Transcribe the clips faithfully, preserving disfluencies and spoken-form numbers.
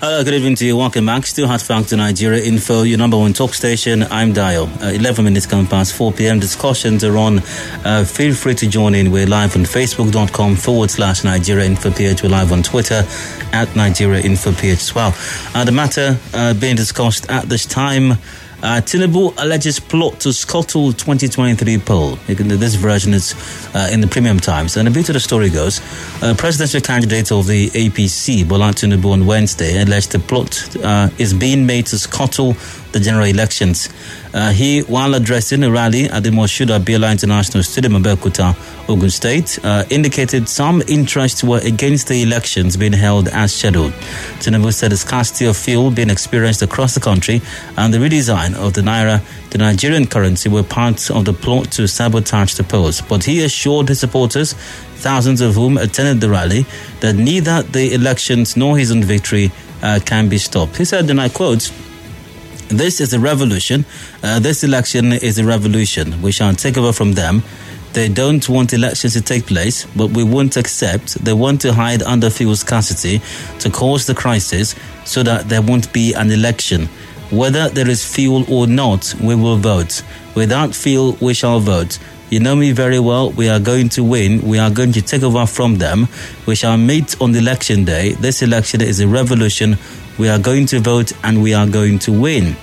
Uh, good evening to you. Welcome back. Still Hard Factor Nigeria Info, your number one talk station. I'm Dio. Uh, eleven minutes come past four p.m. Discussions are on. Uh, feel free to join in. We're live on facebook.com forward slash Nigeria Info PH. We're live on Twitter at Nigeria Info PH as well. Uh, the matter uh, being discussed at this time. Uh, Tinubu alleges plot to scuttle twenty twenty-three poll. This version is uh, in the Premium Times. And a bit of the story goes, uh, presidential candidate of the A P C, Bola Tinubu, on Wednesday alleged the plot uh, is being made to scuttle the general elections. Uh, he, while addressing a rally at the Moshood Abiola International Stadium in Abeokuta, Ogun State, uh, indicated some interests were against the elections being held as scheduled. Tinubu said the scarcity of fuel being experienced across the country and the redesign of the Naira, the Nigerian currency, were part of the plot to sabotage the polls. But he assured his supporters, thousands of whom attended the rally, that neither the elections nor his own victory uh, can be stopped. He said, and I quote, "This is a revolution. Uh, this election is a revolution. We shall take over from them. They don't want elections to take place, but we won't accept. They want to hide under fuel scarcity to cause the crisis so that there won't be an election. Whether there is fuel or not, we will vote. Without fuel, we shall vote. You know me very well. We are going to win. We are going to take over from them. We shall meet on the election day. This election is a revolution. We are going to vote and we are going to win."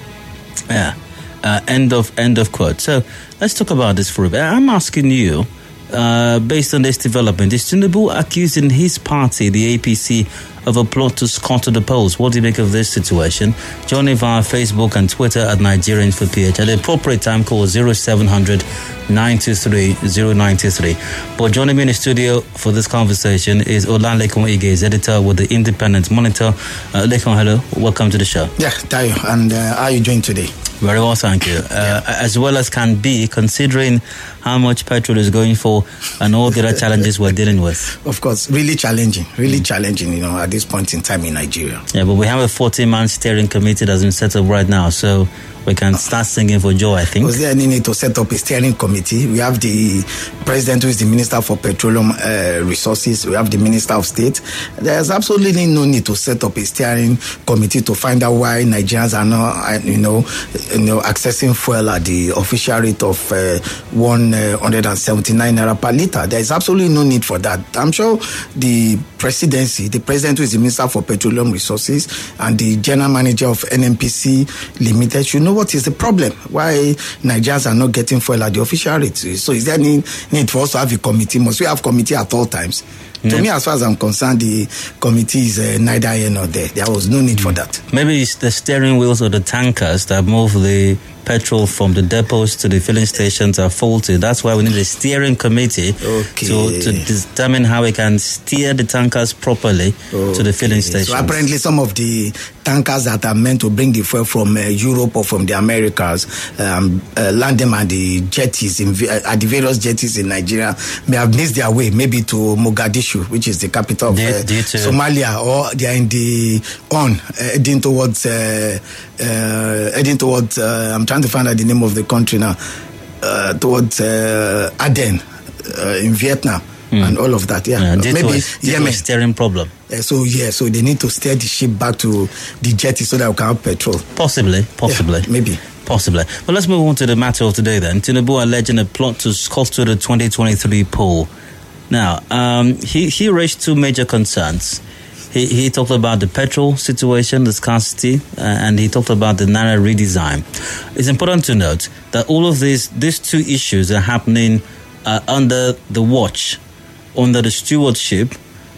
Yeah. Uh, end of end of quote. So let's talk about this for a bit. I'm asking you, uh, based on this development, is Tinubu accusing his party, the A P C, of a plot to scuttle the polls? What do you make of this situation? Join me via Facebook and Twitter at Nigeria Info P H. At the appropriate time, call zero seven hundred nine two three zero nine two three. But joining me in the studio for this conversation is Olanlekun Ige, editor with the Independent Monitor. Uh, Lekun, hello. Welcome to the show. Yeah, Tayo. And uh, how are you doing today? Very well, thank you. Uh, yeah. As well as can be, considering how much petrol is going for and all the other challenges we're dealing with. Of course, really challenging, really mm. challenging, you know, at this point in time in Nigeria. Yeah, but we have a forty-man steering committee that's been set up right now, so we can start singing for joy, I think. Was there any need to set up a steering committee? We have the president who is the Minister for Petroleum uh, Resources. We have the Minister of State. There's absolutely no need to set up a steering committee to find out why Nigerians are not, you know, you know accessing fuel at the official rate of uh, one hundred seventy-nine naira per litre. There is absolutely no need for that. I'm sure the presidency, the president who is the Minister for Petroleum Resources and the General Manager of N N P C Limited should know what is the problem, why Nigerians are not getting fuel at the official rate. So is there any need for us to have a committee? Must we have committee at all times? Mm. To me, as far as I'm concerned, the committee is uh, neither here nor there. There was no need mm. for that. Maybe it's the steering wheels or the tankers that move the petrol from the depots to the filling stations are faulty. That's why we need a steering committee okay. to, to determine how we can steer the tankers properly okay. to the filling stations. So apparently some of the tankers that are meant to bring the fuel from uh, Europe or from the Americas, um, uh, land them at the jetties, in, uh, at the various jetties in Nigeria, may have missed their way maybe to Mogadishu, which is the capital of uh, Somalia, or they are in the on, uh, heading towards, uh, uh, heading towards, uh, I'm trying to find out the name of the country now, uh, towards uh, Aden uh, in Vietnam. Mm. And all of that, yeah. yeah maybe was, Yemen. Was steering problem. Uh, so yeah, so they need to steer the ship back to the jetty so that we can have petrol. Possibly, possibly, yeah, maybe, possibly. But let's move on to the matter of today. Then, Tinubu alleging a plot to scuttle the twenty twenty-three poll. Now, um, he he raised two major concerns. He he talked about the petrol situation, the scarcity, uh, and he talked about the Naira redesign. It's important to note that all of these these two issues are happening uh, under the watch, under the stewardship,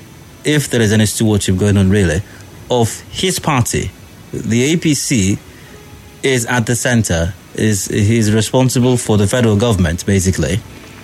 if there is any stewardship going on really, of his party. The A P C is at the center, is he's responsible for the federal government, basically.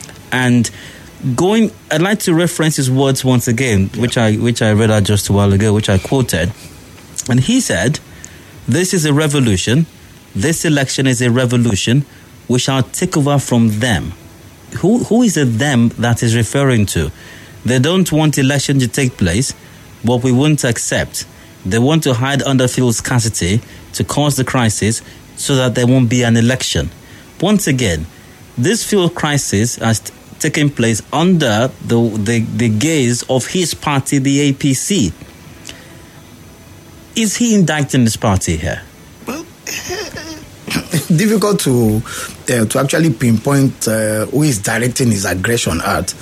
And going, I'd like to reference his words once again, yeah. which I which I read out just a while ago, which I quoted. And he said, "This is a revolution. This election is a revolution. We shall take over from them." Who who is the them that is referring to? They don't want election to take place, but we won't accept. They want to hide under fuel scarcity to cause the crisis so that there won't be an election. Once again, this fuel crisis has t- taken place under the, the, the gaze of his party, the A P C. Is he indicting this party here? Well, difficult to uh, to actually pinpoint uh, who is directing his aggression at.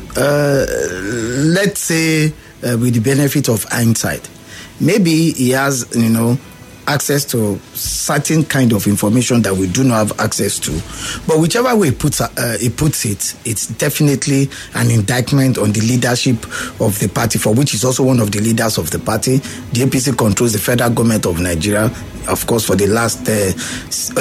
Uh, let's say, uh, with the benefit of hindsight, maybe he has, you know, access to certain kind of information that we do not have access to. But whichever way he puts, uh, he puts it, it's definitely an indictment on the leadership of the party, for which he's also one of the leaders of the party. The A P C controls the federal government of Nigeria, of course, for the last, uh,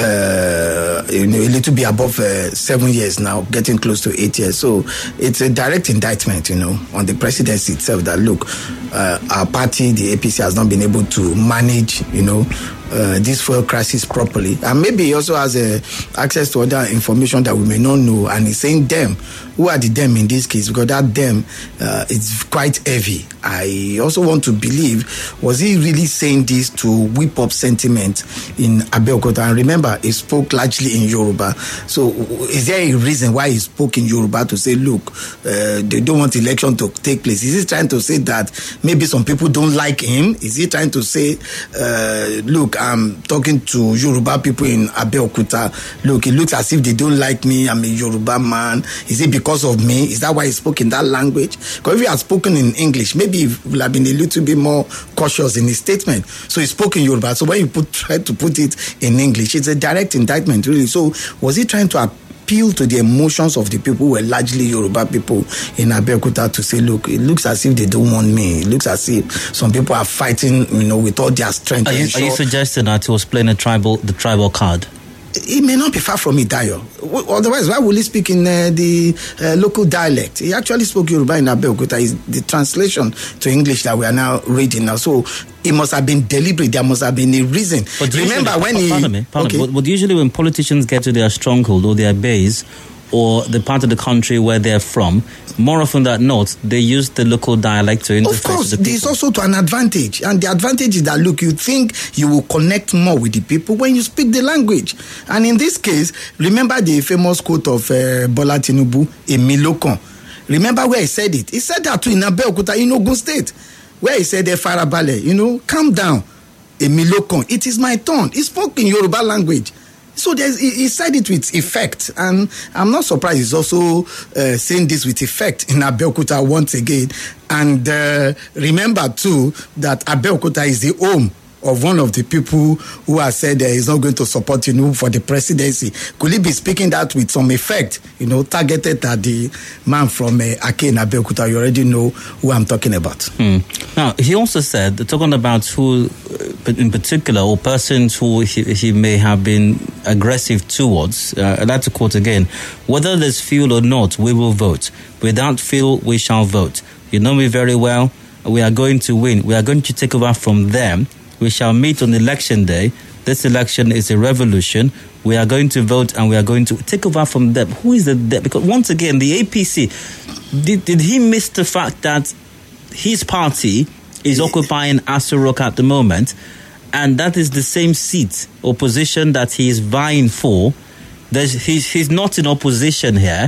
uh, you know, a little bit above uh, seven years now, getting close to eight years. So it's a direct indictment, you know, on the presidency itself that, look, uh, our party, the A P C, has not been able to manage, you know, Uh, this fuel crisis properly, and maybe he also has uh, access to other information that we may not know, and he's saying them. Who are the them in this case? Because that them uh, is quite heavy. I also want to believe, was he really saying this to whip up sentiment in Abeokuta? And remember, he spoke largely in Yoruba. So is there a reason why he spoke in Yoruba to say, look, uh, they don't want election to take place? Is he trying to say that maybe some people don't like him? Is he trying to say, uh, look, I'm talking to Yoruba people in Abeokuta. Look, it looks as if they don't like me. I'm a Yoruba man. Is it because of me? Is that why he spoke in that language? Because if he had spoken in English, maybe he would have been a little bit more cautious in his statement. So he spoke in Yoruba. So when you put, try to put it in English, it's a direct indictment, really. So was he trying to appeal to the emotions of the people who were largely Yoruba people in Abeokuta to say, look, it looks as if they don't want me. It looks as if some people are fighting, you know, with all their strength. Are you, are you suggesting that he was playing a tribal, the tribal card? It may not be far from it, Dayo. Otherwise, why would he speak in uh, the uh, local dialect? He actually spoke Yoruba in Abeokuta. It's the translation to English that we are now reading now. So it must have been deliberate. There must have been a reason. But remember usually, when he... Pardon me, pardon okay. me. But, but usually when politicians get to their stronghold or their base, or the part of the country where they're from, more often than not, they use the local dialect to interface Of course, with the people. there's also to an advantage. And the advantage is that, look, you think you will connect more with the people when you speak the language. And in this case, remember the famous quote of uh, Bola Tinubu, Emilokon. Remember where he said it? He said that to in Abeokuta, in Ogun State, where he said, Farabale, you know, calm down, Emilokon. It is my turn. He spoke in Yoruba language. So there's, he, he said it with effect, and I'm not surprised he's also uh, saying this with effect in Abeokuta once again. And uh, remember too that Abeokuta is the home of one of the people who has said uh, he's not going to support, you know, for the presidency. Could he be speaking that with some effect, you know, targeted at the man from uh, Ake in Abeokuta? You already know who I'm talking about. Hmm. Now, he also said, talking about who in particular, or persons who he, he may have been aggressive towards, uh, I'd like to quote again, whether there's fuel or not, we will vote. Without fuel, we shall vote. You know me very well. We are going to win. We are going to take over from them. We shall meet on election day. This election is a revolution. We are going to vote and we are going to take over from them. Who is the them? Because once again, the A P C, did, did he miss the fact that his party is occupying Aso Rock at the moment, and that is the same seat or position that he is vying for? There's, he's, he's not in opposition here.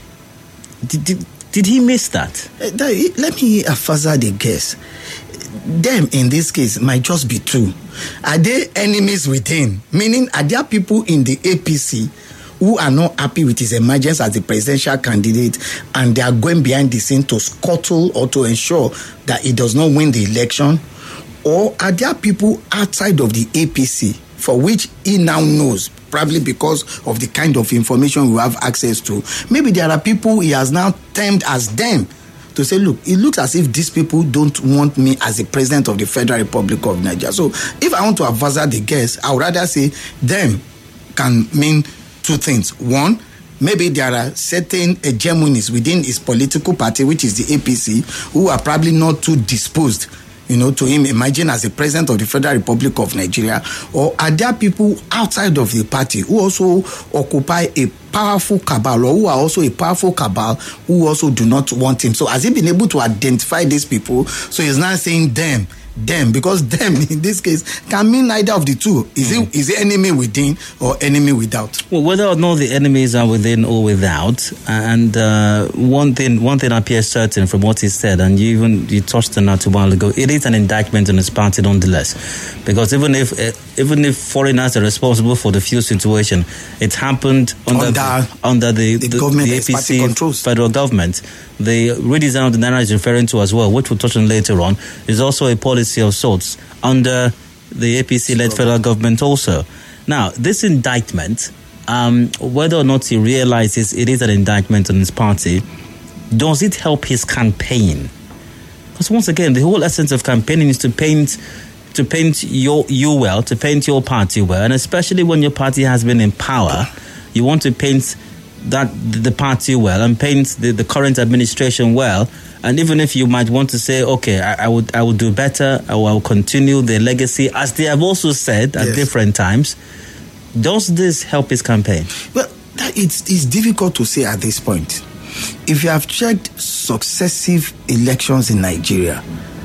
Did, did, did he miss that? Uh, let me further the guess. Them in this case might just be true. Are they enemies within? Meaning, are there people in the A P C who are not happy with his emergence as the presidential candidate, and they are going behind the scene to scuttle or to ensure that he does not win the election? Or are there people outside of the A P C for which he now knows, probably because of the kind of information we have access to? Maybe there are people he has now termed as them, to say, look, it looks as if these people don't want me as the president of the Federal Republic of Nigeria. So if I want to advise the guess, I would rather say them can mean two things. One, maybe there are certain hegemonies within his political party, which is the A P C, who are probably not too disposed, you know, to him emerging as the president of the Federal Republic of Nigeria. Or are there people outside of the party who also occupy a powerful cabal, or who are also a powerful cabal, who also do not want him. So has he been able to identify these people? So he's now saying them. Them, because them in this case can mean neither of the two. Is mm. it is it enemy within or enemy without? Well, whether or not the enemies are within or without, and uh, one thing one thing appears certain from what he said, and you even you touched on that a while ago. It is an indictment on his party, nonetheless, because even if uh, even if foreigners are responsible for the fuel situation, it happened under under, the, under the, the, the, government the A P C controls. Federal government. The redesign of the Naira is referring to as well, which we'll touch on later on, is also a policy of sorts under the A P C-led federal government also. Now, this indictment, um, whether or not he realizes it is an indictment on his party, does it help his campaign? Because once again, the whole essence of campaigning is to paint to paint your you well, to paint your party well, and especially when your party has been in power, you want to paint that the party well and paint the, the current administration well. And even if you might want to say, okay, I, I would I would do better, I will continue their legacy, as they have also said at yes. different times, does this help his campaign? Well, that, it's, it's difficult to say at this point. If you have checked successive elections in Nigeria,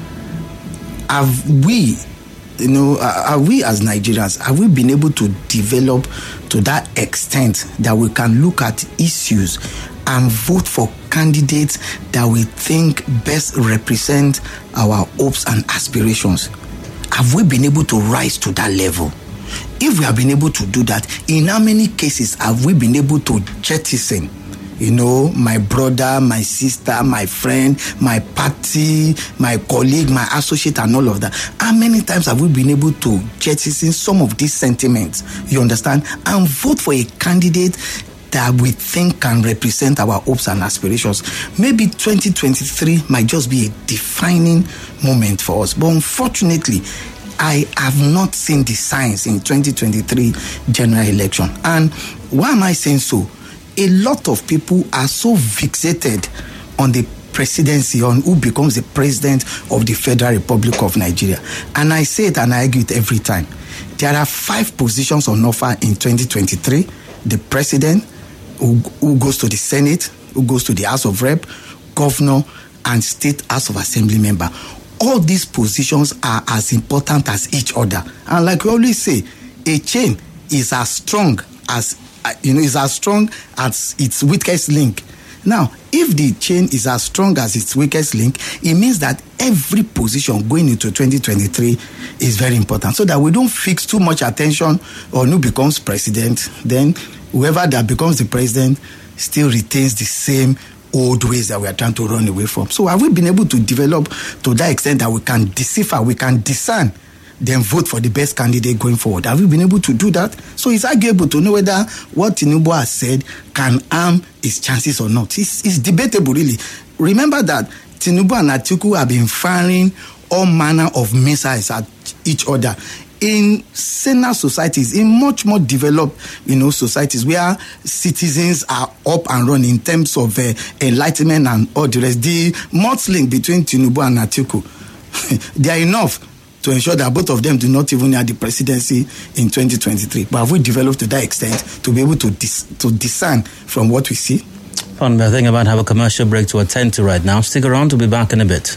have we, you know, are we as Nigerians, have we been able to develop to that extent that we can look at issues and vote for candidates that we think best represent our hopes and aspirations? Have we been able to rise to that level? If we have been able to do that, in how many cases have we been able to jettison, you know, my brother, my sister, my friend, my party, my colleague, my associate, and all of that? How many times have we been able to jettison some of these sentiments, you understand, and vote for a candidate that we think can represent our hopes and aspirations? Maybe twenty twenty-three might just be a defining moment for us. But unfortunately, I have not seen the signs in twenty twenty-three general election. And why am I saying so? A lot of people are so fixated on the presidency, on who becomes the president of the Federal Republic of Nigeria. And I say it and I argue it every time. There are five positions on offer in twenty twenty-three. The president, who, who goes to the Senate, who goes to the House of Rep, governor, and state House of Assembly member. All these positions are as important as each other. And like we always say, a chain is as strong as, you know, is as strong as its weakest link. Now, if the chain is as strong as its weakest link, it means that every position going into twenty twenty-three is very important, so that we don't fix too much attention on who becomes president. Then whoever that becomes the president still retains the same old ways that we are trying to run away from. So have we been able to develop to that extent that we can decipher, we can discern, then vote for the best candidate going forward? Have we been able to do that? So it's arguable to know whether what Tinubu has said can harm his chances or not. It's, it's debatable, really. Remember that Tinubu and Atiku have been firing all manner of missiles at each other in saner societies, in much more developed, you know, societies where citizens are up and running in terms of uh, enlightenment and all the rest. The mudslinging between Tinubu and Atiku, they are enough to ensure that both of them do not even have the presidency in twenty twenty-three. But have we developed to that extent to be able to dis- to discern from what we see? Pardon me, I think about to have a commercial break to attend to right now. Stick around, we'll be back in a bit.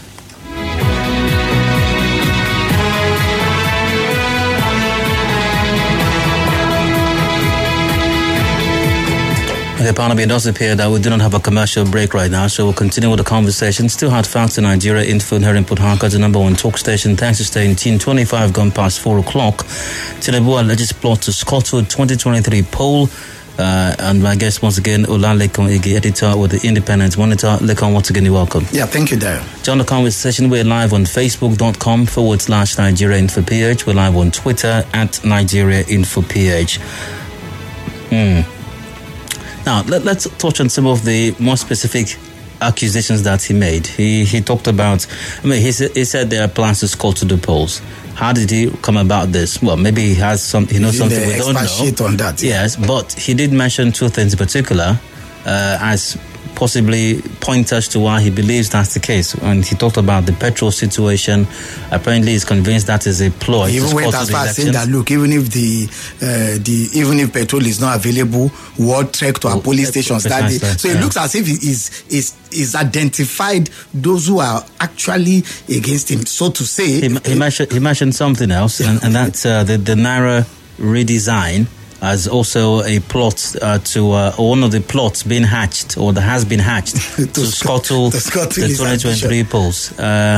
Okay, pardon me, it does appear that we do not have a commercial break right now, so we'll continue with the conversation. Still hard facts in Nigeria, Info here in Port Harcourt, the number one talk station. Thanks for staying tuned. twenty-five gone past four o'clock. Tinubu alleges plot to scuttle twenty twenty-three poll. Uh, and my guest once again, Olalekun Ige, editor with the Independent Monitor. Lekon, once again, you're welcome. Yeah, thank you, Daryl. Join the conversation. We're live on Facebook.com forward slash Nigeria Info PH. We're live on Twitter at Nigeria Info PH. Hmm. Now, let, let's touch on some of the more specific accusations that he made. He he talked about, I mean, he, he said there are plans to scuttle the polls. How did he come about this? Well, maybe he has some, he knows something we don't know. On that, yeah. Yes, but he did mention two things in particular uh, as possibly point us to why he believes that's the case. And he talked about the petrol situation. Apparently, he's convinced that is a ploy. He even went as far as saying that, look, even if the uh, the even if petrol is not available, we'll trek to our oh, police stations that day. So it yeah. looks as if he is is is identified those who are actually against him, so to say. He, he, mentioned, he mentioned something else, and, and that's uh, the, the Naira redesign as also a plot uh, to uh, one of the plots being hatched, or that has been hatched to, to scuttle the, the twenty twenty-three polls. Uh,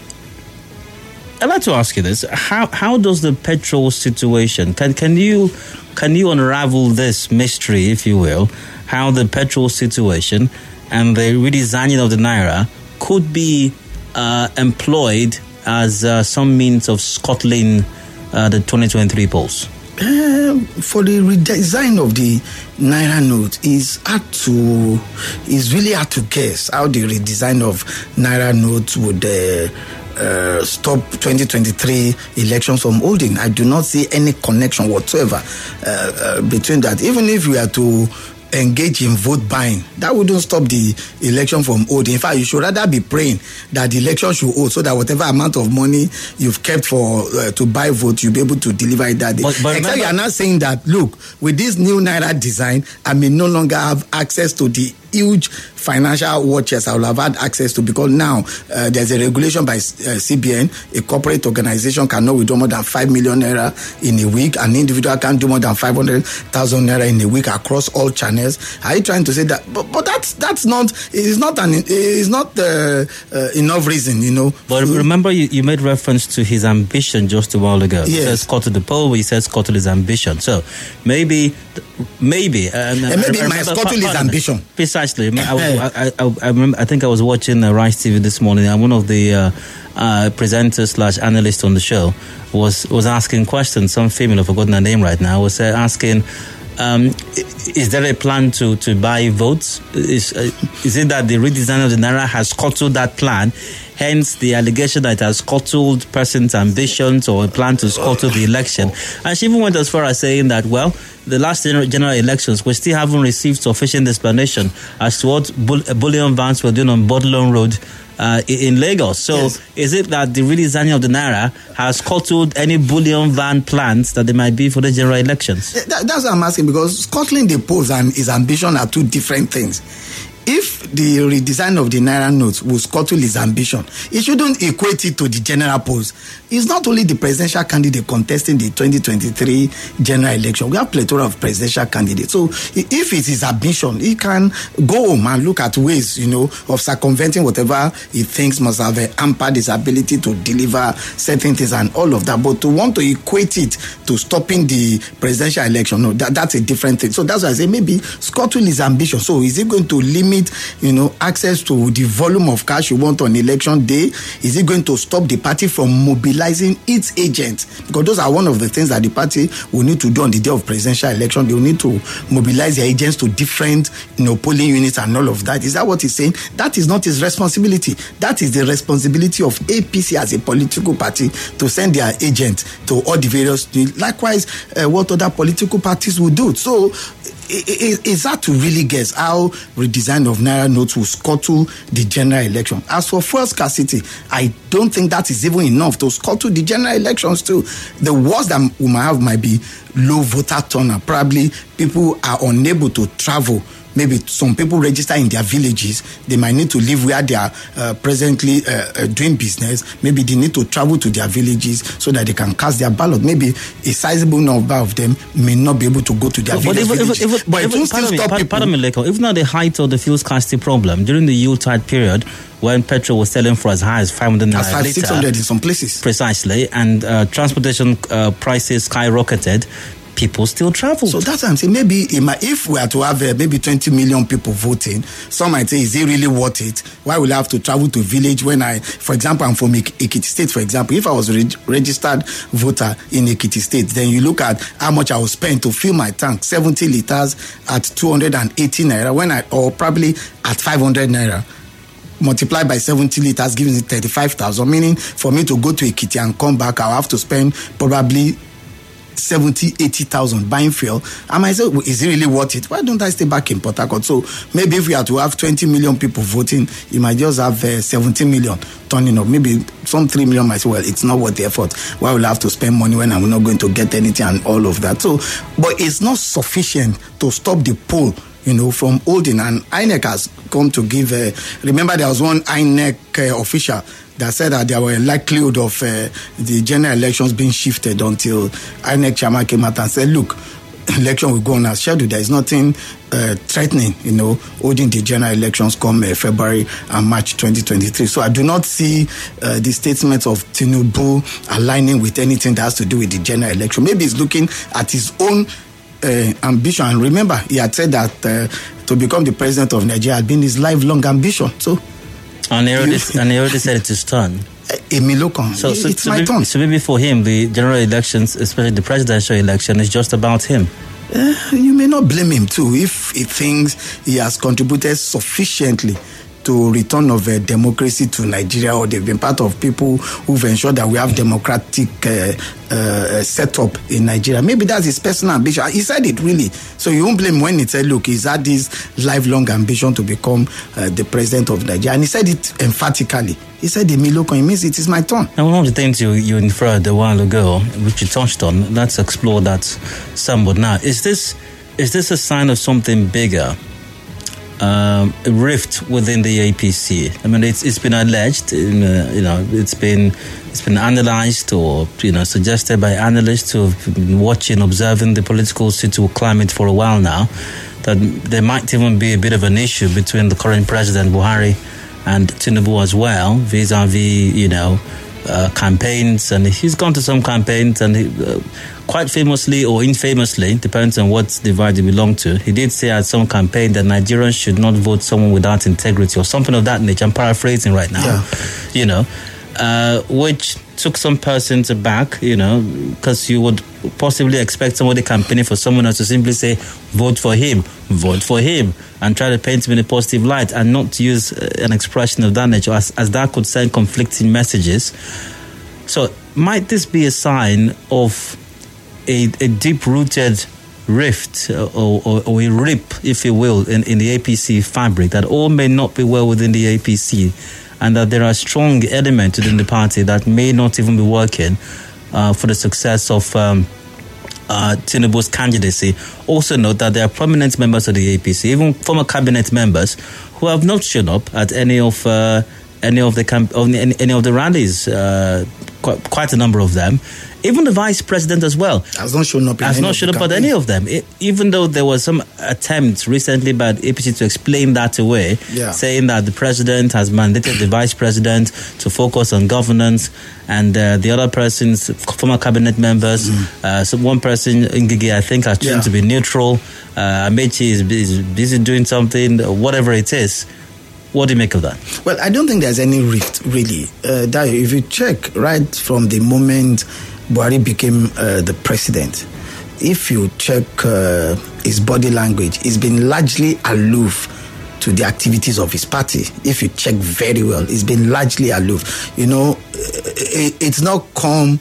I'd like to ask you this: How how does the petrol situation can can you can you unravel this mystery, if you will? How the petrol situation and the redesigning of the Naira could be uh, employed as uh, some means of scuttling uh, the twenty twenty-three polls? Uh, for the redesign of the Naira note, is hard to is really hard to guess how the redesign of Naira note would uh, uh, stop twenty twenty-three elections from holding. I do not see any connection whatsoever uh, uh, between that. Even if we are to engage in vote buying, that wouldn't stop the election from holding. In fact, you should rather be praying that the election should hold, so that whatever amount of money you've kept for uh, to buy vote, you'll be able to deliver it that day. But, but Except remember, you are not saying that, look, with this new Naira design, I may no longer have access to the huge financial watches I will have had access to, because now uh, there's a regulation by uh, C B N. A corporate organization cannot withdraw more than five million naira in a week. An individual can't do more than five hundred thousand naira in a week across all channels. Are you trying to say that? But, but that's that's not. It's not an. It's not uh, uh, enough reason, you know. But remember, you, you made reference to his ambition just a while ago. Yes. He says scuttle the poll. He says scuttle his ambition. So maybe, maybe, uh, and maybe uh, my scuttle is ambition. Precisely. I, I, I, I remember. I think I was watching uh, Rice T V this morning, and one of the uh, uh, presenters slash analysts on the show was was asking questions. Some female, I've forgotten her name right now, was uh, asking, um, "Is there a plan to, to buy votes? Is uh, is it that the redesign of the Naira has scuttled that plan? Hence, the allegation that it has scuttled persons' ambitions or a plan to scuttle the election." And she even went as far as saying that, well, the last general, general elections, we still haven't received sufficient explanation as to what bull, bullion vans were doing on Bodlon Road uh, in Lagos. So, yes. Is it that the redesigning of the Naira has scuttled any bullion van plans that there might be for the general elections? That, that's what I'm asking, because scuttling the polls and his ambition are two different things. If the redesign of the Naira notes will scuttle his ambition, it shouldn't equate it to the general polls. It's not only the presidential candidate contesting the twenty twenty-three general election. We have plethora of presidential candidates. So if it is ambition, he can go home and look at ways, you know, of circumventing whatever he thinks must have hampered his ability to deliver certain things and all of that. But to want to equate it to stopping the presidential election, no, that, that's a different thing. So that's why I say maybe scuttle his ambition. So is it going to limit, you know, access to the volume of cash you want on election day? Is it going to stop the party from mobilizing its agents? Because those are one of the things that the party will need to do on the day of presidential election. They will need to mobilize their agents to different, you know, polling units and all of that. Is that what he's saying? That is not his responsibility. That is the responsibility of A P C as a political party to send their agents to all the various. Likewise, uh, what other political parties will do. So, it's hard to really guess how redesign of Naira notes will scuttle the general election. As for fuel scarcity, I don't think that is even enough to scuttle the general elections too. The worst that we might have might be low voter turnout. Probably people are unable to travel. Maybe some people register in their villages. They might need to live where they are uh, presently uh, uh, doing business. Maybe they need to travel to their villages so that they can cast their ballot. Maybe a sizable number of them may not be able to go to their but village, if, villages. If, if, but it will still stop people. Pardon me, Leko. Even at the height of the fuel scarcity problem, during the Yuletide period, when petrol was selling for as high as five hundred naira as five, six hundred in some places. Precisely. And uh, transportation uh, prices skyrocketed. People still travel. So that's what I'm saying. Maybe if we are to have uh, maybe twenty million people voting, some might say, is it really worth it? Why will I have to travel to village when I, for example, I'm from Ik- Ekiti State, for example. If I was a reg- registered voter in Ekiti State, then you look at how much I will spend to fill my tank, seventy liters at two hundred eighty naira, when I, or probably at five hundred naira. Multiplied by seventy liters, giving it thirty-five thousand, meaning for me to go to Ekiti and come back, I'll have to spend probably seventy, eighty thousand buying fuel. I might say, is it really worth it? Why don't I stay back in Port Harcourt? So maybe if we are to have twenty million people voting, you might just have uh, seventeen million turning up. Maybe some three million might say, well, it's not worth the effort. Why will I have to spend money when I'm not going to get anything and all of that? So, but it's not sufficient to stop the poll, you know, from holding. And I N E C has come to give, uh, remember there was one I N E C uh, official that said that there were a likelihood of uh, the general elections being shifted until I N E C chairman came out and said, look, election will go on as scheduled. There is nothing uh, threatening, you know, holding the general elections come uh, February and March twenty twenty-three. So I do not see uh, the statements of Tinubu aligning with anything that has to do with the general election. Maybe he's looking at his own uh, ambition. And remember, he had said that uh, to become the president of Nigeria had been his lifelong ambition. So, and he already, and he already said it is turn. Emilokon. So, so, it's so my maybe, turn. So maybe for him, the general elections, especially the presidential election, is just about him. Uh, you may not blame him too if he thinks he has contributed sufficiently to return of uh, democracy to Nigeria, or they've been part of people who've ensured that we have democratic uh, uh, setup in Nigeria. Maybe that's his personal ambition. He said it really. So you won't blame when he said, look, he's had this lifelong ambition to become uh, the president of Nigeria. And he said it emphatically. He said, Emilokon, it means it is my turn. And one of the things you, you inferred a while ago, which you touched on, let's explore that somewhat now. Is this, is this a sign of something bigger? Um, a rift within the A P C. I mean, it's it's been alleged, in, uh, you know, it's been it's been analysed or you know suggested by analysts who have been watching, observing the political situation climate for a while now, that there might even be a bit of an issue between the current president Buhari and Tinubu as well, vis-a-vis you know uh, campaigns, and he's gone to some campaigns and he, uh, quite famously or infamously, depends on what divide you belong to, he did say at some campaign that Nigerians should not vote someone without integrity or something of that nature. I'm paraphrasing right now, yeah. you know, uh, which took some persons aback, you know, because you would possibly expect somebody campaigning for someone else to simply say, vote for him, vote for him, and try to paint him in a positive light and not to use an expression of that nature, as, as that could send conflicting messages. So might this be a sign of A, a deep-rooted rift or, or, or a rip, if you will, in, in the A P C fabric, that all may not be well within the A P C, and that there are strong elements within the party that may not even be working uh, for the success of um, uh, Tinubu's candidacy. Also note that there are prominent members of the A P C, even former cabinet members, who have not shown up at any of uh, any of the camp- of any, any of the rallies. Uh, quite, quite a number of them. Even the vice president as well has not shown up. Has not shown up at any of them. It, even though there was some attempts recently by the A P C to explain that away, yeah. saying that the president has mandated the vice president to focus on governance, and uh, the other persons, former cabinet members, mm. uh, so one person, Ngige, I think, has chosen yeah. to be neutral. Uh, Amechi is, is busy doing something, whatever it is. What do you make of that? Well, I don't think there's any rift, really. Uh, that if you check right from the moment Buhari became uh, the president, if you check uh, his body language, he's been largely aloof to the activities of his party. If you check very well, he's been largely aloof. You know, it, it's not come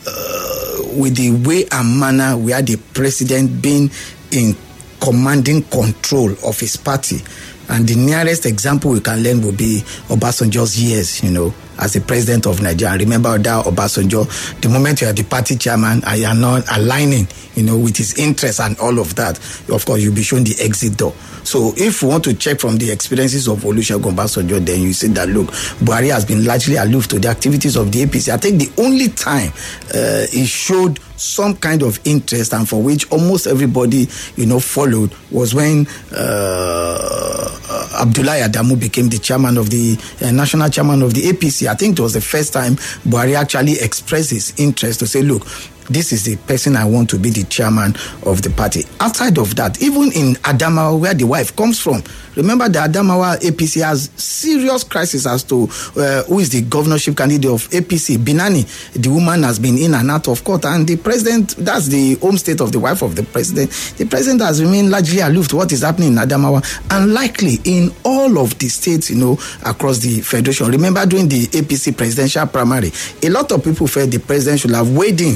uh, with the way and manner where the president been in commanding control of his party. And the nearest example we can learn will be Obasanjo's years, you know, as the president of Nigeria. Remember that Obasanjo, the moment you are the party chairman and you are not aligning, you know, with his interests and all of that, of course, you'll be shown the exit door. So if you want to check from the experiences of Olusegun Obasanjo, then you see that, look, Buhari has been largely aloof to the activities of the A P C. I think the only time uh, he showed some kind of interest, and for which almost everybody, you know, followed, was when uh, Abdullahi Adamu became the chairman of the uh, national chairman of the A P C. I think it was the first time Buhari actually expressed his interest to say, look, this is the person I want to be the chairman of the party. Outside of that, even in Adamawa, where the wife comes from, remember the Adamawa A P C has serious crisis as to uh, who is the governorship candidate of A P C. Binani, the woman has been in and out of court, and the president, that's the home state of the wife of the president. The president has remained largely aloof to what is happening in Adamawa, and likely in all of the states, you know, across the federation. Remember during the A P C presidential primary, a lot of people felt the president should have weighed in, you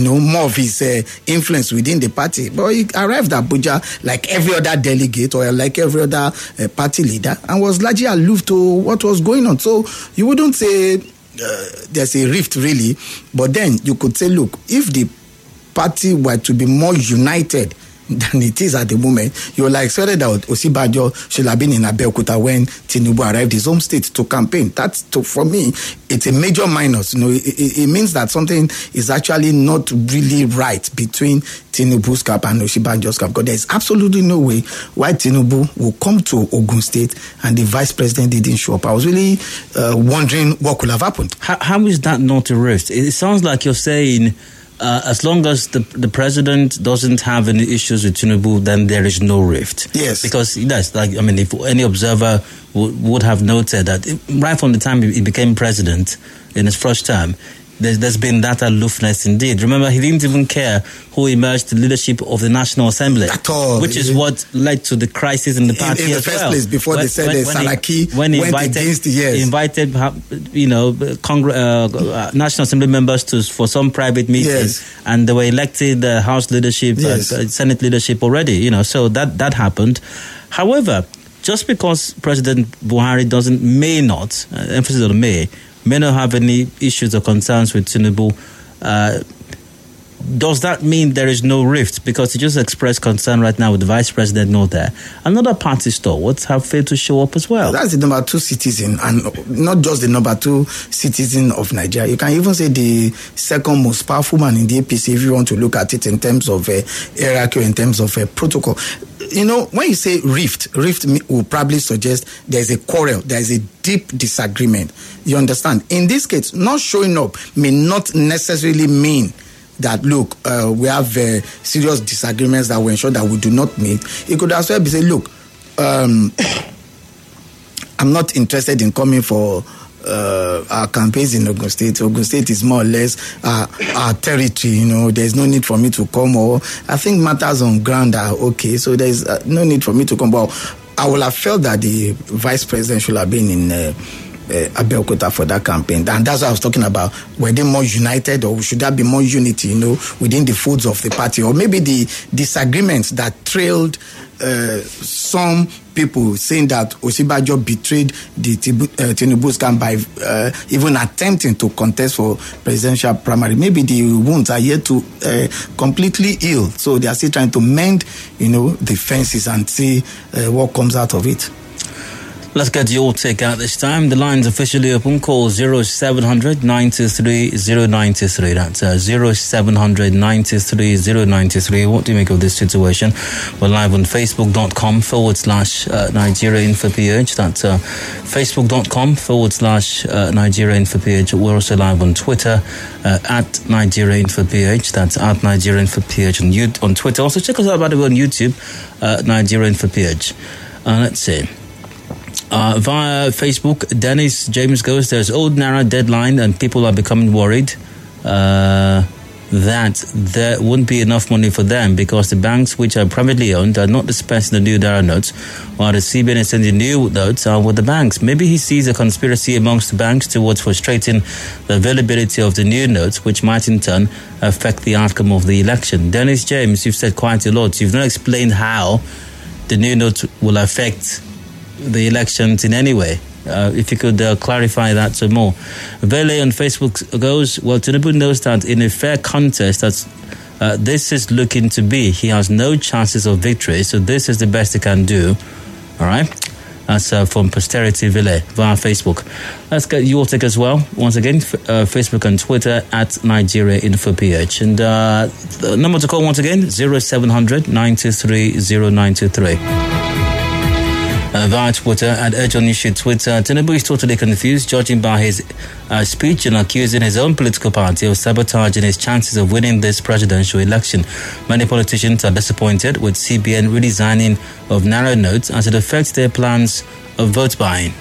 know, more of his uh, influence within the party. But he arrived at Abuja like every other delegate or like every other uh, party leader and was largely aloof to what was going on. So you wouldn't say uh, there's a rift really, but then you could say, look, if the party were to be more united than it is at the moment, you're like sorry that Osibajo should have been in Abeokuta when Tinubu arrived his home state to campaign. That's to, for me, it's a major minus. You know, it, it, it means that something is actually not really right between Tinubu's camp and Osibajo's camp. Because there's absolutely no way why Tinubu will come to Ogun State and the vice president didn't show up. I was really uh, wondering what could have happened. How, how is that not a rift? It sounds like you're saying, Uh, as long as the the president doesn't have any issues with Tinubu, then there is no rift. Yes. Because that's like, I mean, if any observer w- would have noted that it, right from the time he became president in his first term, there's, there's been that aloofness indeed. Remember, he didn't even care who emerged the leadership of the National Assembly. At all. Which is what led to the crisis in the party in, in as the first well. place, before when, they said when, that when Salaki he, when he went invited, against the yes. he invited, you know, Congre- uh, National Assembly members to for some private meetings, yes. and they were elected uh, House leadership, yes. uh, Senate leadership already, you know, so that, that happened. However, just because President Buhari doesn't, may not, uh, emphasis on may, may not have any issues or concerns with Tinubu, uh, does that mean there is no rift? Because he just expressed concern right now with the vice president not there. Another party stalwarts have failed to show up as well. That's the number two citizen, and not just the number two citizen of Nigeria. You can even say the second most powerful man in the A P C if you want to look at it in terms of uh, hierarchy or in terms of uh, protocol. You know, when you say rift, rift will probably suggest there's a quarrel, there's a deep disagreement. You understand? In this case, not showing up may not necessarily mean that, look, uh, we have uh, serious disagreements that we ensure that we do not meet. It could as well be saying, look, um, I'm not interested in coming for uh, our campaigns in Ogun State. Ogun State is more or less uh, our territory, you know, there's no need for me to come, or I think matters on ground are okay, so there's uh, no need for me to come. But I would have felt that the vice president should have been in uh, Uh, Abeokuta for that campaign, and that's what I was talking about. Were they more united, or should there be more unity, you know, within the folds of the party, or maybe the disagreements that trailed uh, some people saying that Osibajo betrayed the uh, Tinubu's camp by uh, even attempting to contest for presidential primary. Maybe the wounds are yet to uh, completely heal, so they are still trying to mend, you know, the fences and see uh, what comes out of it. Let's get your take out this time. The line's officially open. Call zero seven hundred nine two three zero nine two three. That's uh, zero seven hundred nine two three zero nine two three. What do you make of this situation? We're live on Facebook.com forward slash uh, Nigeria Info PH. That's uh, Facebook.com forward slash uh, Nigeria Info PH. We're also live on Twitter uh, at Nigeria Info PH. That's at Nigeria Info PH on, U- on Twitter. Also check us out, by the way, on YouTube, uh, Nigeria Info PH. Uh, let's see. Uh, via Facebook, Dennis James goes, there's old Naira deadline and people are becoming worried uh, that there wouldn't be enough money for them because the banks which are privately owned are not dispensing the new Naira notes, while the C B N is sending new notes are with the banks. Maybe he sees a conspiracy amongst the banks towards frustrating the availability of the new notes, which might in turn affect the outcome of the election. Dennis James, you've said quite a lot. You've not explained how the new notes will affect the elections in any way. Uh, if you could uh, clarify that some more. Vele on Facebook goes, well, Tinubu knows that in a fair contest that's uh, this is looking to be, he has no chances of victory, so this is the best he can do. All right? That's uh, from Posterity Vele via Facebook. Let's get your take as well. Once again, f- uh, Facebook and Twitter at Nigeria Info P H. And uh, the number to call once again, zero seven hundred nine two three zero nine two three. Uh, via Twitter at Edge on Issue Twitter. Tinubu is totally confused, judging by his uh, speech and accusing his own political party of sabotaging his chances of winning this presidential election. Many politicians are disappointed with C B N redesigning of Naira notes as it affects their plans of vote buying.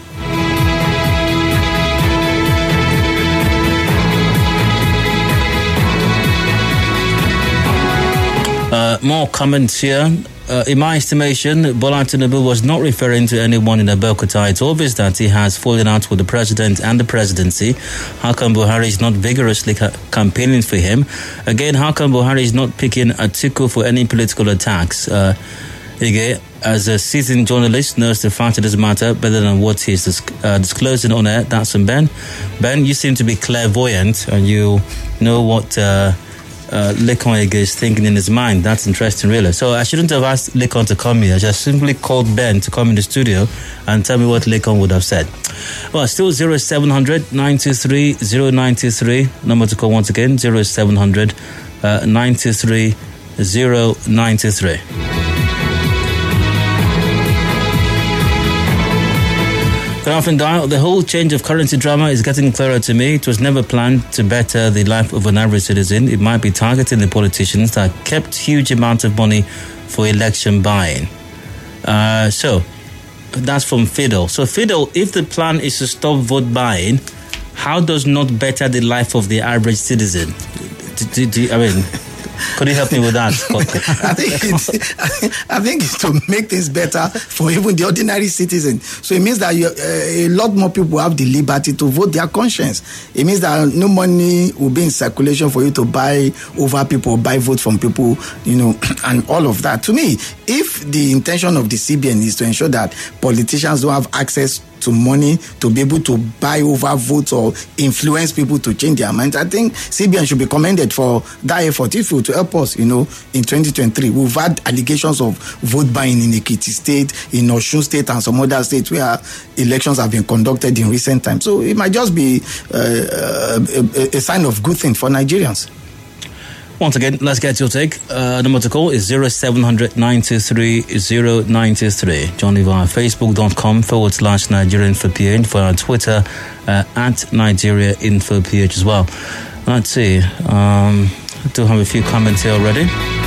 Uh, more comments here. uh, in my estimation, Bola Tinubu was not referring to anyone in Abeokuta. It's obvious that he has fallen out with the president and the presidency. How come Buhari is not vigorously ca- campaigning for him? Again, how come Buhari is not picking Atiku for any political attacks? Uh, again, as a seasoned journalist, knows the fact of this matter better than what he's dis- uh, disclosing on air. That's from Ben. Ben, you seem to be clairvoyant and you know what... Uh, Uh, Lekon Ege is thinking in his mind. That's interesting, really. So I shouldn't have asked Lekon to come here. I just simply called Ben to come in the studio and tell me what Lekon would have said. Well, still zero seven hundred nine two three zero nine two three. Number to call once again, zero seven hundred nine two three zero nine two three. Good afternoon, Dial. The whole change of currency drama is getting clearer to me. It was never planned to better the life of an average citizen. It might be targeting the politicians that kept huge amounts of money for election buying. Uh, so, that's from Fiddle. So, Fiddle, if the plan is to stop vote buying, how does not better the life of the average citizen? Do, do, do, I mean... Could you help me with that? I think it's, I think it's to make things better for even the ordinary citizen. So it means that you, uh, a lot more people have the liberty to vote their conscience. It means that no money will be in circulation for you to buy over people, buy votes from people, you know, and all of that. To me, if the intention of the C B N is to ensure that politicians don't have access to money to be able to buy over votes or influence people to change their minds, I think C B N should be commended for that effort. If you to help us, you know, in twenty twenty-three, we've had allegations of vote buying in Ekiti State, in Osun State, and some other states where elections have been conducted in recent times. So it might just be uh, a, a sign of good thing for Nigerians. Once again, let's get your take. Uh, number to call is zero seven hundred nine two three zero nine two three. Join me via facebook.com forward slash Nigeria Info P H, for our Twitter uh, at Nigeria Info P H as well. Let's see. Um, I do have a few comments here already.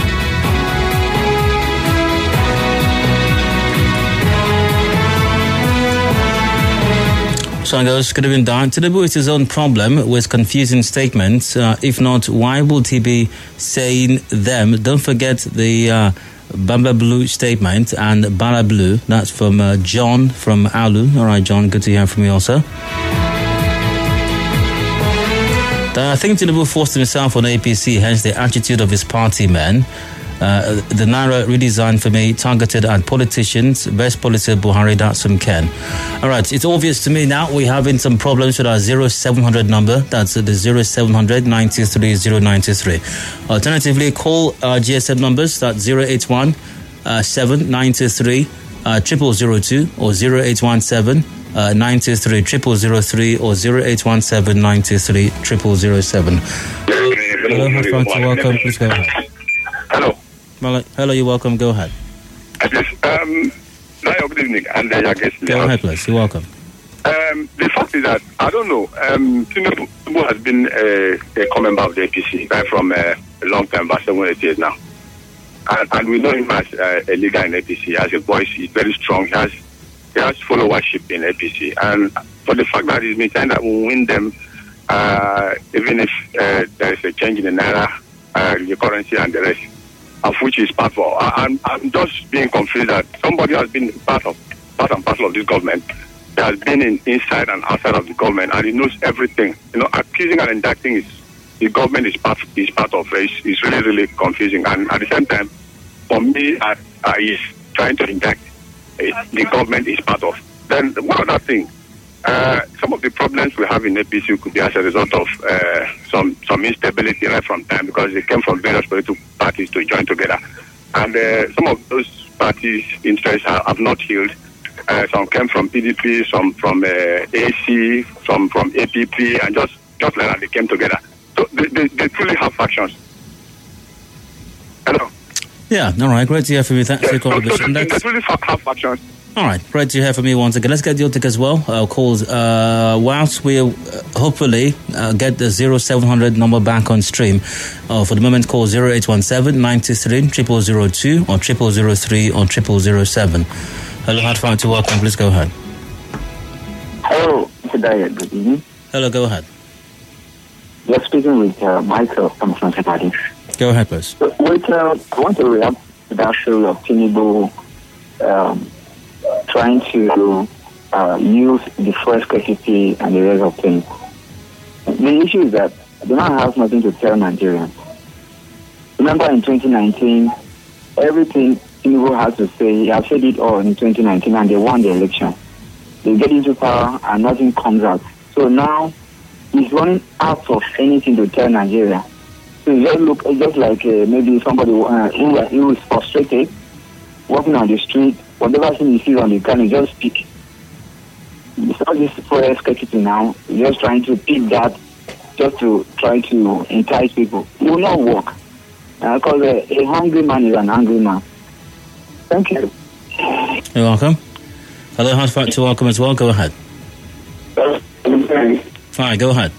Sean goes, could have been done. Tinubu is his own problem with confusing statements. Uh, if not, why would he be saying them? Don't forget the uh, Bamba Blue statement and Bala Blue. That's from uh, John from Alu. All right, John, good to hear from you also. I think Tinubu forced himself on A P C, hence the attitude of his party men. Uh, the Naira redesign for me targeted at politicians. Best policy of Buhari, that's from Ken. All right, it's obvious to me now we're having some problems with our zero seven hundred number. That's the zero seven hundred nine two three zero nine two three. Alternatively, call our G S M numbers. That's zero eight one seven nine two three triple zero two or zero eight one seven nine two three triple zero three or zero eight one seven nine two three triple zero seven. Hello, hi, Frank, welcome. Please go ahead. Hello. Hello, you're welcome. Go ahead. Yes, um, good evening, and uh, I guess go ahead, please. You're welcome. Um, the fact is that I don't know. Um, Tinubu has been uh, a common member of the A P C right from uh, a long time, about seven eight years now, and, and we know him as uh, a leader in A P C. As a voice, he's very strong. He has he has followership in A P C, and for the fact that he's been saying that we'll win them, uh, even if uh, there is a change in the naira, uh, the currency, and the rest, of which is part of. I'm, I'm just being confused that somebody has been part of, part and parcel of this government, that has been in, inside and outside of the government, and he knows everything. You know, accusing and indicting is the government is part is part of it. It's, it's really, really confusing. And at the same time, for me, uh, uh, he's trying to indict uh, the government is part of. Then one other thing, uh, some of the problems we have in A P C could be as a result of uh, some some instability right from time, because they came from various political parties to join together, and uh, some of those parties' interests have, have not healed. Uh, some came from P D P, some from uh, A C, some from A P P, and just just like that they came together. So they, they, they truly have factions. Hello. Yeah. All right. Great to hear from you. Thanks for your contribution. So, so they, they truly have factions. All right, great to hear from you once again. Let's get your take as well. Uh, calls. Uh, whilst we uh, hopefully uh, get the zero seven hundred number back on stream, uh, for the moment, call zero eight one seven nine two three triple zero two or triple zero three or triple zero seven. Hello, hard fire to welcome. Please go ahead. Hello, good evening. Hello, go ahead. You're speaking with uh, Michael from Francis. Go ahead, please. Wait, uh, I want to react that story of Tinubu um, trying to uh, use the first scarcity and the rest of things. The issue is that the man has nothing to tell Nigerians. Remember in twenty nineteen, everything Tinubu has to say, he has said it all in twenty nineteen, and they won the election. They get into power and nothing comes out. So now he's running out of anything to tell Nigeria. So it just look it's just like uh, maybe somebody uh, who, who is frustrated, walking on the street, whatever thing he sees on the ground, he just speak. It's not this forest scarcity now. He's just trying to pick that, just to try to entice people. It will not work. Because uh, a, a hungry man is an angry man. Thank you. You're welcome. Hello, Hard Factor, welcome as well. Go ahead. Fine, go ahead.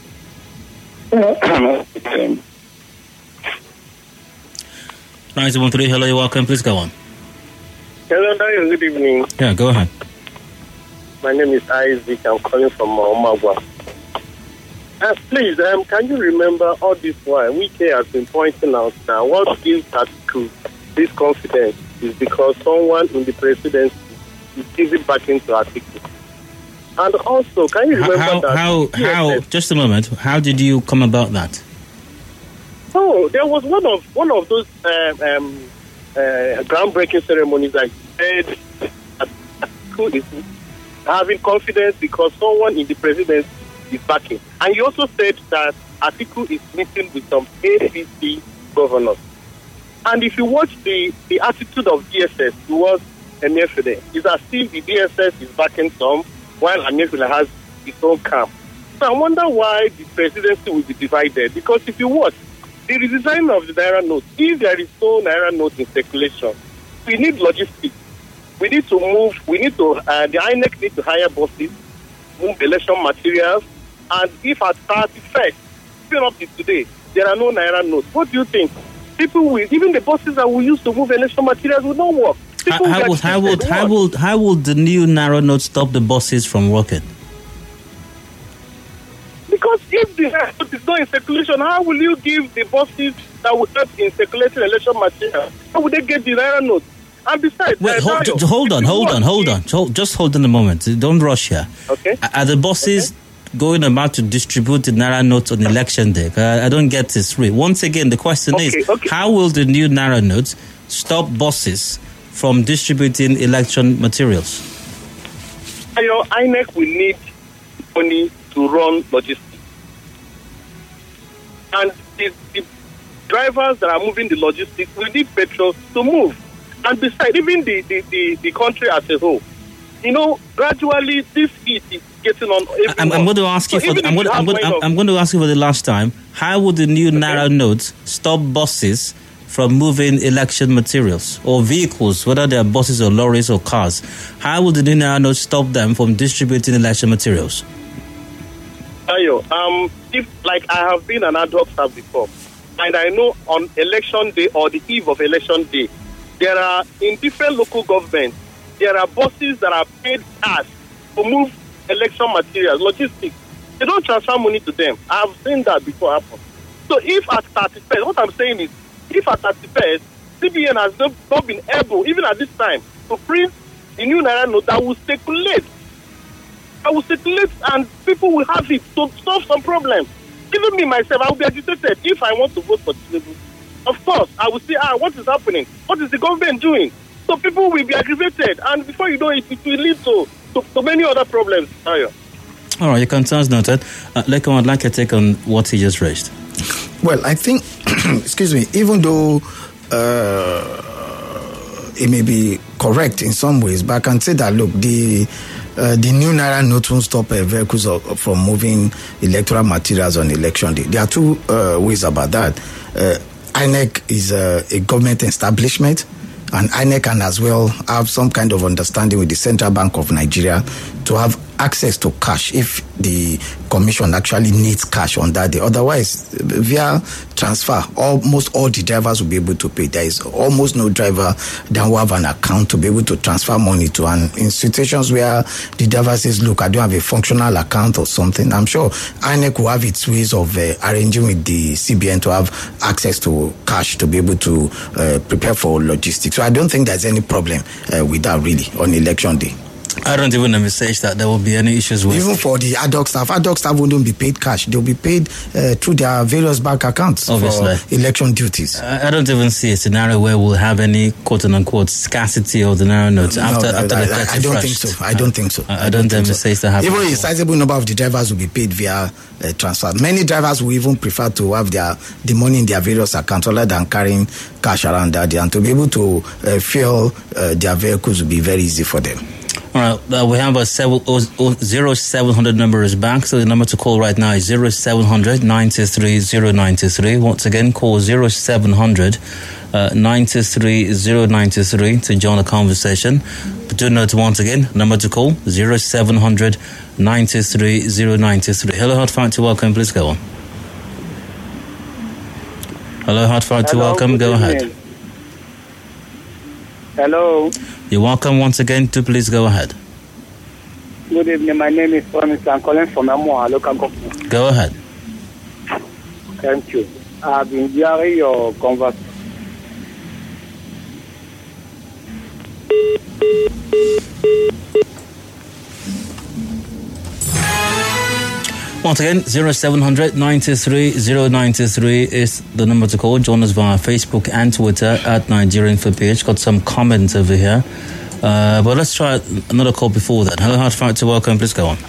nine seven three, hello, you're welcome. Please go on. Hello, Daniel. Good evening. Yeah, go ahead. My name is Isaac. I'm calling from Omagwa. Uh, please, um, can you remember all this while Wike has been pointing out that what gives Atiku this confidence is because someone in the presidency is giving backing to Atiku. And also, can you remember how, that? How, how, just a moment, how did you come about that? Oh, there was one of one of those um, um, uh, groundbreaking ceremonies that said Atiku is having confidence because someone in the presidency is backing. And he also said that Atiku is meeting with some A P C governors. And if you watch the, the attitude of D S S towards Emefiele, it's as if the D S S is backing some, while Emefiele has his own camp. So I wonder why the presidency will be divided. Because if you watch, the redesign of the Naira note, if there is no Naira note in circulation, we need logistics. We need to move, we need to, uh, the I N E C need to hire buses, move election materials, and if at thirty-first, even up to today, there are no Naira notes, what do you think? People will, even the buses that we use to move election materials will not work. How, how, would, how, would, how, would, how would the new Naira note stop the buses from working? Because if the Naira note is not in circulation, how will you give the buses that will help in circulating election materials? How would they get the Naira note? And besides, Wait, hold, j- hold on, hold on, hold on. Hold, just hold on a moment. Don't rush here. Okay. Are the buses okay. going about to distribute the Naira notes on election day? I, I don't get this right. Once again, the question okay, is, okay. how will the new Naira notes stop buses from distributing election materials? Your I N E C will need money to run logistics. And the, the drivers that are moving the logistics will need petrol to move. And besides, even the, the, the, the country as a whole, you know, gradually this heat is getting on everyone. I'm, I'm going to ask you so for the, I'm, going, I'm, going, I'm, I'm going to ask you for the last time. How would the new okay. Naira notes stop buses from moving election materials or vehicles, whether they are buses or lorries or cars? How would the new Naira notes stop them from distributing election materials? Ayo, um, if like I have been an ad hoc staff before, and I know on election day or the eve of election day, there are, in different local governments, there are buses that are paid cash to move election materials, logistics. They don't transfer money to them. I have seen that before happen. So if at thirty-first, what I'm saying is, if at thirty-first, C B N has not, not been able, even at this time, to print the new Naira note that will circulate, that will circulate and people will have it to solve some problems. Even me, myself, I will be agitated if I want to vote for Tinubu. Of course, I will say, ah, what is happening? What is the government doing? So people will be aggravated, and before you know it, it will lead to, to, to many other problems. Ayo. All right, your concerns noted. Uh, Lekon, I'd like to take on what he just raised. Well, I think, excuse me, even though uh, it may be correct in some ways, but I can say that, look, the uh, the new Naira note won't stop uh, vehicles of, from moving electoral materials on election day. There are two uh, ways about that. Uh, I N E C is uh, a government establishment, and I N E C can as well have some kind of understanding with the Central Bank of Nigeria to have access to cash if the commission actually needs cash on that day. Otherwise, via transfer, almost all the drivers will be able to pay. There is almost no driver that will have an account to be able to transfer money to. And in situations where the driver says, look, I don't have a functional account or something, I'm sure I N E C will have its ways of uh, arranging with the C B N to have access to cash to be able to uh, prepare for logistics. So I don't think there's any problem uh, with that really on election day. I don't even envisage that there will be any issues with... Even for the ad hoc staff, ad hoc staff wouldn't be paid cash. They'll be paid uh, through their various bank accounts. Obviously. For election duties. I, I don't even see a scenario where we'll have any quote-unquote scarcity of the naira notes no, after, no, after I, the I, I don't think so. I don't think so. I, I don't, don't envisage so. that happening. Even a sizable number of the drivers will be paid via uh, transfer. Many drivers will even prefer to have their the money in their various accounts rather than carrying cash around that day. And to be able to uh, fuel uh, their vehicles will be very easy for them. All right, uh, we have a seven, oh, oh, zero seven hundred number is back, so the number to call right now is zero seven hundred ninety-three zero ninety-three. Once again, call zero seven hundred ninety-three zero ninety-three to join the conversation. But do note once again, number to call zero seven hundred ninety-three zero ninety-three. Hello, Hot Factor, welcome, please go on. Hello, Hot Factor, welcome, go ahead. Hello. You're welcome once again to please go ahead. Good evening. My name is Promise. I'm calling from Amoa, local government. Go ahead. Thank you. I've been hearing your conversation. Once again, zero seven hundred ninety-three zero ninety-three is the number to call. Join us via Facebook and Twitter at Nigerian Info Page. Got some comments over here. Uh, but let's try another call before that. Hello, Hard Factor, welcome. Please go on.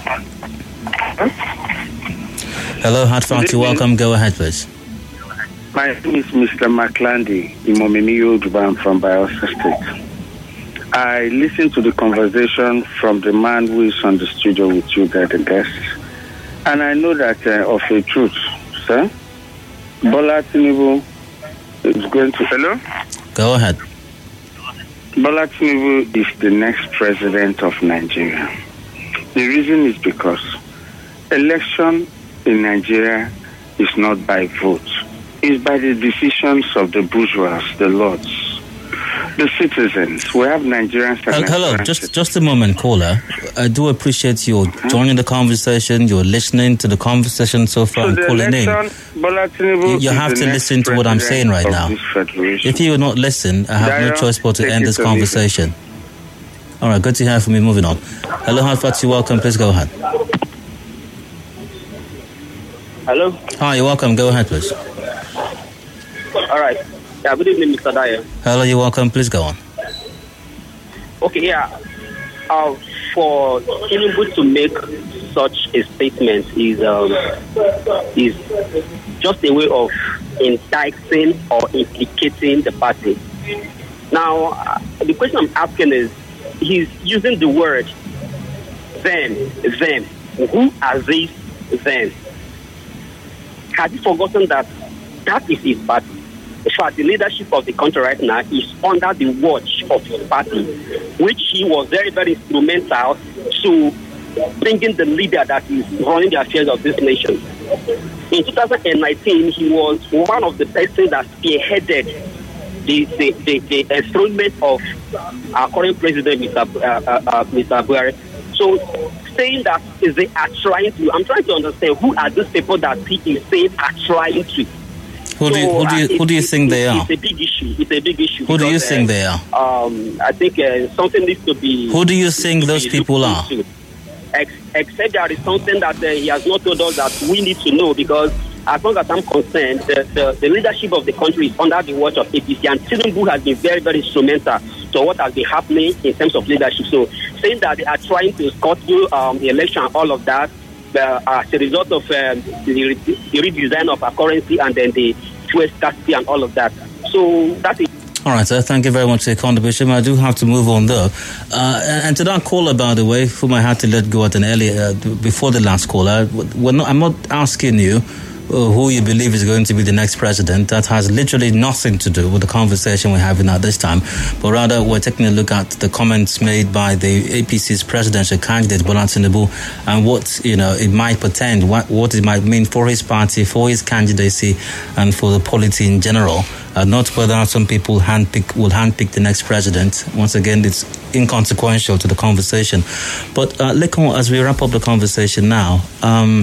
Hello, Hard Factor, welcome. Go ahead, please. My name is Mister McClandy Imomimiyo Duban from Bayelsa State. I listened to the conversation from the man who is on the studio with you guys, the guests. And I know that uh, of a truth, sir, Bola Tinubu is going to... Hello? Go ahead. Bola Tinubu is the next president of Nigeria. The reason is because election in Nigeria is not by vote. It's by the decisions of the bourgeois, the lords, the citizens. We have Nigerians... Uh, hello, just just a moment, caller. I do appreciate you joining the conversation. You're listening to the conversation so far so and calling in. You, you have to listen to what I'm saying right now. If you will not listen, I have Daya, no choice but to end this conversation. All right, good to hear from you. Moving on. Hello, Harfat, you're welcome. Please go ahead. Hello. Hi, you're welcome. Go ahead, please. All right. Yeah, good evening, Mister Daya. Hello, you're welcome. Please go on. Okay, yeah. Uh, for Tinubu to make such a statement is um, is just a way of indicting or implicating the party. Now, uh, the question I'm asking is, he's using the word them, them. Who are these them? Has he forgotten that that is his party? In fact, the leadership of the country right now is under the watch of his party, which he was very, very instrumental to bringing the leader that is running the affairs of this nation. In two thousand nineteen, he was one of the persons that spearheaded the the, the, the enthronement of our current president, Mister Uh, uh, uh, Mister Buhari. So, saying that is they are trying to, I'm trying to understand who are these people that he is saying are trying to. Who do you, who do you, who do you think they are? It's a big issue. It's a big issue. Who do you because, think uh, they are? Um, I think uh, something needs to be... Who do you think those people are? Ex- except there is something that uh, he has not told us that we need to know, because as long as I'm concerned, the, the, the leadership of the country is under the watch of A P C, and Tinubu has been very, very instrumental to what has been happening in terms of leadership. So saying that they are trying to scuttle um, the election and all of that, uh, as a result of um, the, the redesign of our currency and then the fuel scarcity and all of that. So that is... All right, sir. Thank you very much for your contribution. I do have to move on, though. Uh, and, and to that caller, by the way, whom I had to let go at an earlier, uh, before the last caller, we're not, I'm not asking you who you believe is going to be the next president. That has literally nothing to do with the conversation we're having at this time, but rather we're taking a look at the comments made by the A P C's presidential candidate Bola Tinubu and what, you know, it might portend, what, what it might mean for his party, for his candidacy, and for the polity in general. Uh, not whether some people handpick, will handpick the next president. Once again, it's inconsequential to the conversation. But uh, Lekon, as we wrap up the conversation now, um,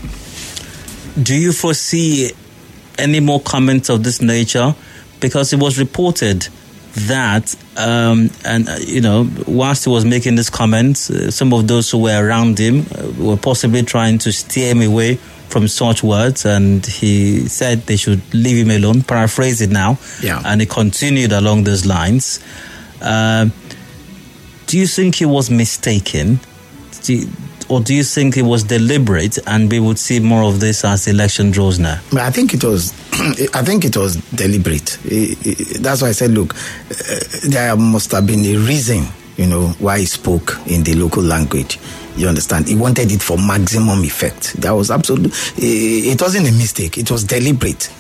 do you foresee any more comments of this nature? Because it was reported that, um, and uh, you know, whilst he was making these comments, uh, some of those who were around him uh, were possibly trying to steer him away from such words, and he said they should leave him alone. Paraphrase it now, yeah. And he continued along those lines. Uh, do you think he was mistaken? Do you, Or do you think it was deliberate, and we would see more of this as the election draws near? I think it was. I think it was deliberate. That's why I said, look, uh, there must have been a reason, you know, why he spoke in the local language. You understand? He wanted it for maximum effect. That was absolutely. It wasn't a mistake. It was deliberate.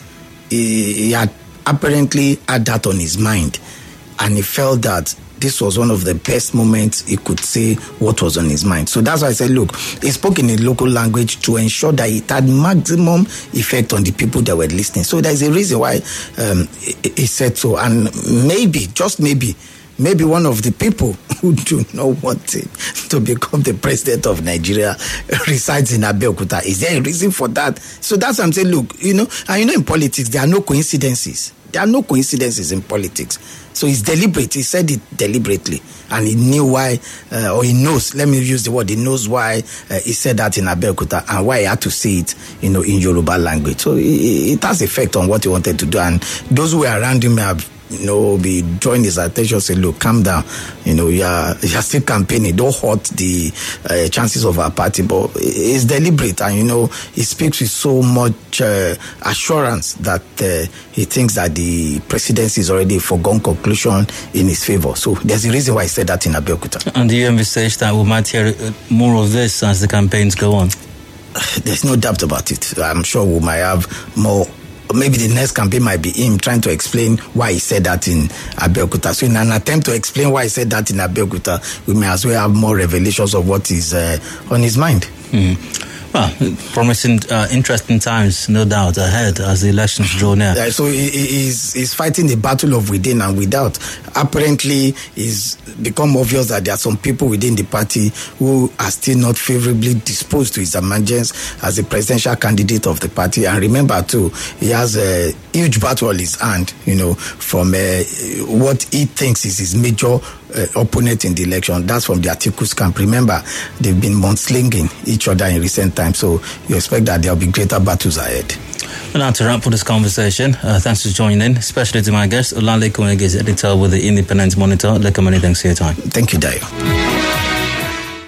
He had apparently had that on his mind, and he felt that this was one of the best moments he could say what was on his mind. So that's why I said, look, he spoke in a local language to ensure that it had maximum effect on the people that were listening. So there's a reason why um, he, he said so. And maybe, just maybe, maybe one of the people who do not want it to become the president of Nigeria resides in Abeokuta. Is there a reason for that? So that's what I'm saying, look, you know, and you know in politics, there are no coincidences. There are no coincidences in politics. So it's deliberate. He said it deliberately. And he knew why, uh, or he knows, let me use the word, he knows why uh, he said that in Abeokuta and why he had to say it, you know, in Yoruba language. So it, it has effect on what he wanted to do. And those who were around him have, you know, be drawing his attention, say, look, calm down. You know, you are, you are still campaigning. Don't hurt the uh, chances of our party. But it's deliberate. And, you know, he speaks with so much uh, assurance that uh, he thinks that the presidency is already a foregone conclusion in his favor. So there's a reason why he said that in Abeokuta. And do you envisage that we might hear more of this as the campaigns go on? There's no doubt about it. I'm sure we might have more. Maybe the next campaign might be him trying to explain why he said that in Abeokuta. So in an attempt to explain why he said that in Abeokuta, we may as well have more revelations of what is uh, on his mind. Mm. Well, promising, uh, interesting times, no doubt, ahead as the elections draw near. Yeah, so he, he's, he's fighting the battle of within and without. Apparently, it's become obvious that there are some people within the party who are still not favorably disposed to his emergence as a presidential candidate of the party. And remember, too, he has a huge battle on his hand, you know, from uh, what he thinks is his major Uh, opponent in the election. That's from the Atikus camp. Remember, they've been mudslinging each other in recent times, so you expect that there will be greater battles ahead. Well, now to wrap for this conversation, uh, thanks for joining in, especially to my guest, Olanle Koenegezi, editor with the Independent Monitor. Lekomani, thanks for your time. Thank you, Dayo.